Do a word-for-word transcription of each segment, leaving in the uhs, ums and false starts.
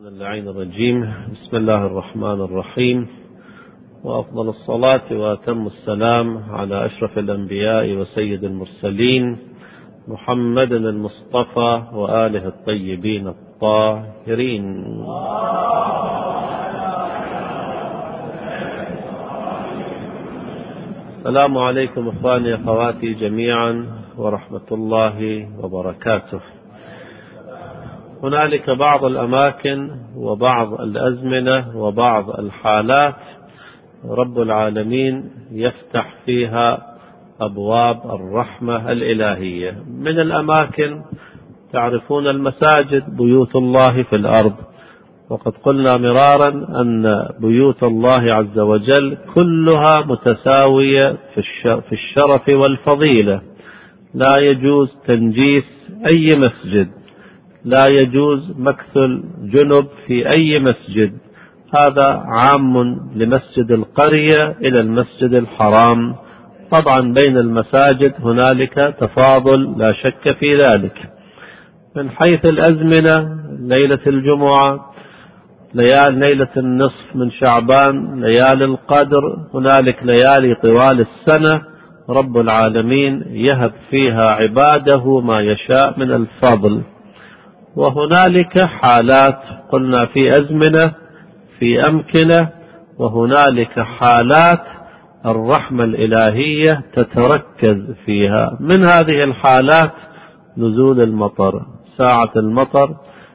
اللعين الرجيم. بسم الله الرحمن الرحيم، وأفضل الصلاة وأتم السلام على أشرف الأنبياء وسيد المرسلين محمد المصطفى وآله الطيبين الطاهرين. السلام عليكم إخواني أخواتي جميعا ورحمة الله وبركاته. هنالك بعض الأماكن وبعض الأزمنة وبعض الحالات رب العالمين يفتح فيها أبواب الرحمة الإلهية. من الأماكن تعرفون المساجد بيوت الله في الأرض، وقد قلنا مرارا أن بيوت الله عز وجل كلها متساوية في الشرف والفضيلة. لا يجوز تنجيس أي مسجد، لا يجوز مكث الجنب في أي مسجد، هذا عام لمسجد القرية إلى المسجد الحرام. طبعا بين المساجد هنالك تفاضل لا شك في ذلك. من حيث الأزمنة، ليلة الجمعة، ليالي ليلة النصف من شعبان، ليالي القدر، هنالك ليالي طوال السنة رب العالمين يهب فيها عباده ما يشاء من الفضل. وهنالك حالات قلنا في أزمنة في أمكنة، وهنالك حالات الرحمة الإلهية تتركز فيها. من هذه الحالات نزول المطر، ساعة المطر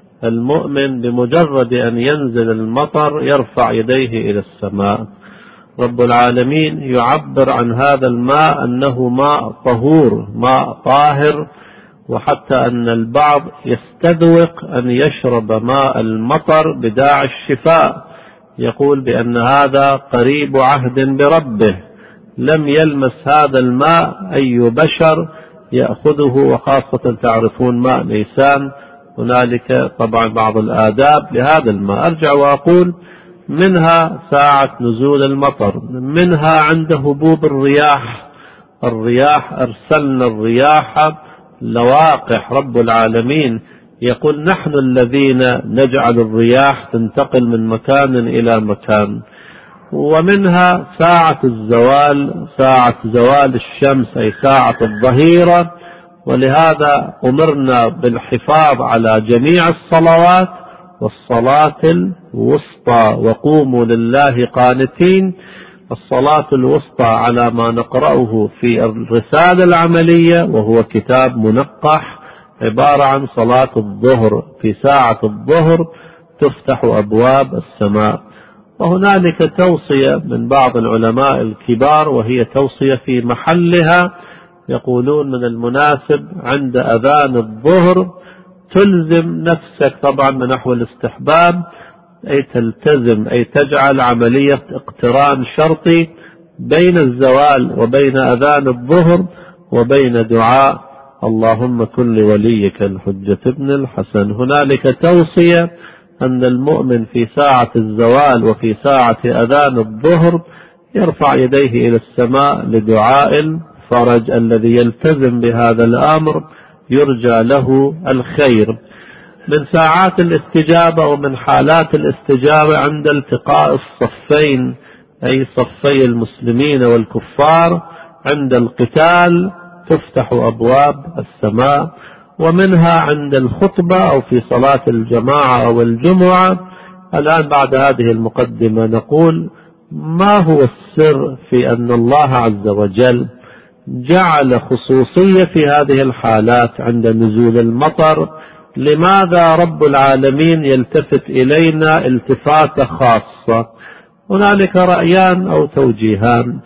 المؤمن بمجرد أن ينزل المطر يرفع يديه إلى السماء. رب العالمين يعبر عن هذا الماء أنه ماء طهور، ماء طاهر، وحتى أن البعض يستذوق أن يشرب ماء المطر بداعي الشفاء، يقول بأن هذا قريب عهد بربه، لم يلمس هذا الماء أي بشر يأخذه. وخاصة تعرفون ماء نيسان هنالك طبعا بعض الآداب لهذا الماء. أرجع وأقول منها ساعة نزول المطر، منها عند هبوب الرياح. الرياح أرسلنا الرياح لواقح، رب العالمين يقول نحن الذين نجعل الرياح تنتقل من مكان إلى مكان. ومنها ساعة الزوال، ساعة زوال الشمس أي ساعة الظهيرة، ولهذا أمرنا بالحفاظ على جميع الصلوات والصلاة الوسطى، وقوموا لله قانتين. الصلاة الوسطى على ما نقرأه في الرسالة العملية، وهو كتاب منقح عبارة عن صلاة الظهر. في ساعة الظهر تفتح أبواب السماء. وهنالك توصية من بعض العلماء الكبار، وهي توصية في محلها، يقولون من المناسب عند أذان الظهر تلزم نفسك طبعا من نحو الاستحباب، أي تلتزم أي تجعل عملية اقتران شرطي بين الزوال وبين أذان الظهر وبين دعاء اللهم كن لوليك الحجة ابن الحسن. هنالك توصية أن المؤمن في ساعة الزوال وفي ساعة أذان الظهر يرفع يديه إلى السماء لدعاء الفرج. الذي يلتزم بهذا الأمر يرجى له الخير. من ساعات الاستجابة ومن حالات الاستجابة عند التقاء الصفين، أي صفي المسلمين والكفار عند القتال تفتح أبواب السماء. ومنها عند الخطبة أو في صلاة الجماعة أو الجمعة. الآن بعد هذه المقدمة نقول ما هو السر في أن الله عز وجل جعل خصوصية في هذه الحالات عند نزول المطر؟ لماذا رب العالمين يلتفت إلينا التفاتة خاصة؟ هنالك رأيان أو توجيهان.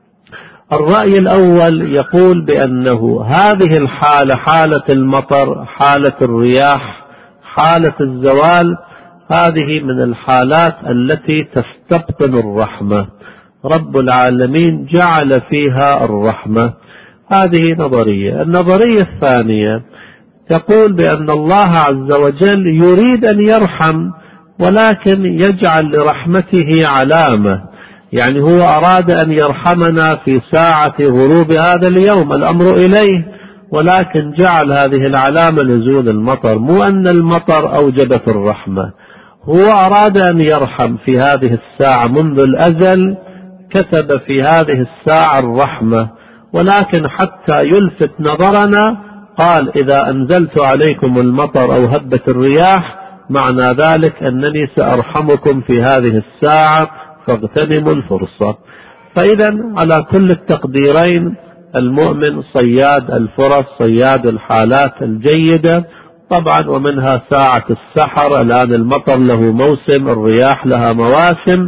الرأي الأول يقول بأنه هذه الحالة، حالة المطر، حالة الرياح، حالة الزوال، هذه من الحالات التي تستبطن الرحمة. رب العالمين جعل فيها الرحمة. هذه نظرية. النظرية الثانية يقول بأن الله عز وجل يريد أن يرحم، ولكن يجعل لرحمته علامة. يعني هو أراد أن يرحمنا في ساعة غروب هذا اليوم، الأمر إليه، ولكن جعل هذه العلامة نزول المطر، مو أن المطر أوجبت الرحمة. هو أراد أن يرحم في هذه الساعة منذ الأزل، كتب في هذه الساعة الرحمة، ولكن حتى يلفت نظرنا قال إذا أنزلت عليكم المطر أو هبت الرياح معنى ذلك أنني سأرحمكم في هذه الساعة فاغتنموا الفرصة. فإذا على كل التقديرين المؤمن صياد الفرص، صياد الحالات الجيدة طبعا، ومنها ساعة السحر. الآن المطر له موسم، الرياح لها مواسم،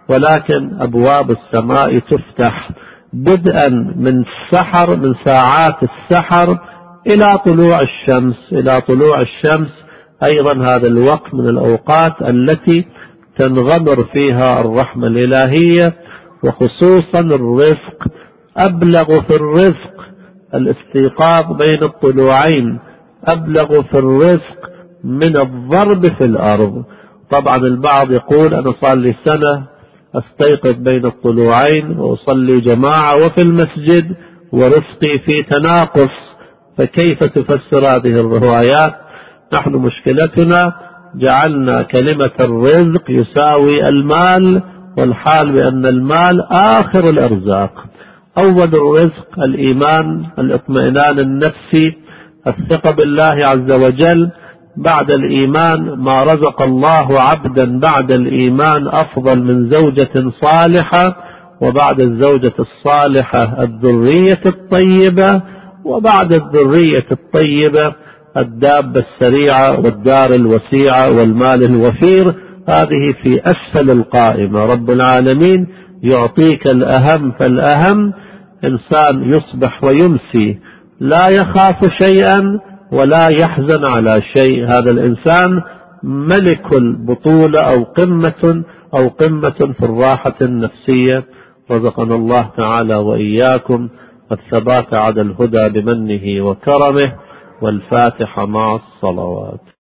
ولكن أبواب السماء تفتح بدءا من السحر، من ساعات السحر إلى طلوع الشمس. إلى طلوع الشمس أيضا هذا الوقت من الأوقات التي تنغمر فيها الرحمة الإلهية، وخصوصا الرزق. أبلغ في الرزق الاستيقاظ بين الطلوعين، أبلغ في الرزق من الضرب في الأرض. طبعا البعض يقول أنا صار لي سنة أستيقظ بين الطلوعين وأصلي جماعة وفي المسجد ورزقي في تناقص، فكيف تفسر هذه الروايات؟ نحن مشكلتنا جعلنا كلمة الرزق يساوي المال، والحال بأن المال آخر الأرزاق. أول الرزق الإيمان، الاطمئنان النفسي، الثقة بالله عز وجل. بعد الإيمان ما رزق الله عبدا بعد الإيمان أفضل من زوجة صالحة، وبعد الزوجة الصالحة الذرية الطيبة، وبعد الذرية الطيبة الدابة السريعة والدار الوسيعة والمال الوفير. هذه في أسفل القائمة. رب العالمين يعطيك الأهم فالأهم. إنسان يصبح ويمسي لا يخاف شيئا ولا يحزن على شيء، هذا الإنسان ملك البطولة أو قمة أو قمة في الراحة النفسية. رزقنا الله تعالى وإياكم الثبات على الهدى بمنه وكرمه. والفاتحة مع الصلوات.